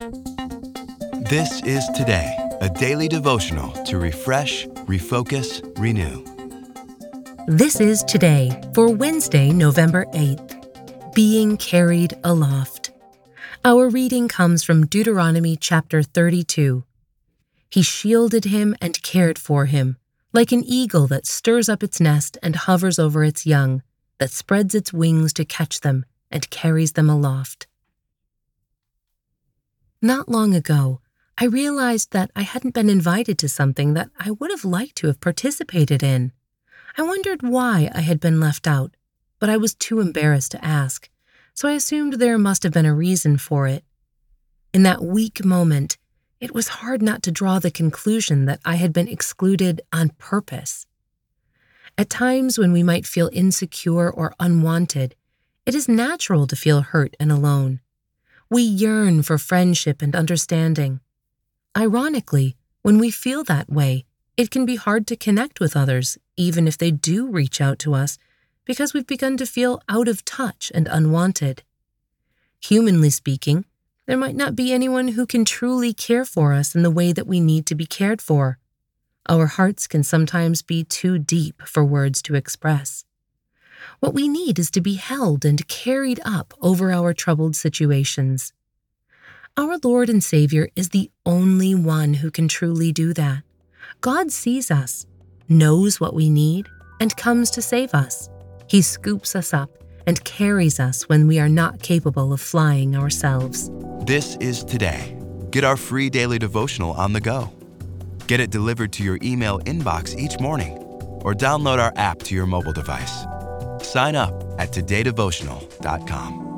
This is Today, a daily devotional to refresh, refocus, renew. This is Today for Wednesday, November 8th. Being carried aloft. Our reading comes from Deuteronomy chapter 32. He shielded him and cared for him, like an eagle that stirs up its nest and hovers over its young, that spreads its wings to catch them and carries them aloft. Not long ago, I realized that I hadn't been invited to something that I would have liked to have participated in. I wondered why I had been left out, but I was too embarrassed to ask, so I assumed there must have been a reason for it. In that weak moment, it was hard not to draw the conclusion that I had been excluded on purpose. At times when we might feel insecure or unwanted, it is natural to feel hurt and alone. We yearn for friendship and understanding. Ironically, when we feel that way, it can be hard to connect with others, even if they do reach out to us, because we've begun to feel out of touch and unwanted. Humanly speaking, there might not be anyone who can truly care for us in the way that we need to be cared for. Our hearts can sometimes be too deep for words to express. What we need is to be held and carried up over our troubled situations. Our Lord and Savior is the only one who can truly do that. God sees us, knows what we need, and comes to save us. He scoops us up and carries us when we are not capable of flying ourselves. This is Today. Get our free daily devotional on the go. Get it delivered to your email inbox each morning, or download our app to your mobile device. Sign up at todaydevotional.com.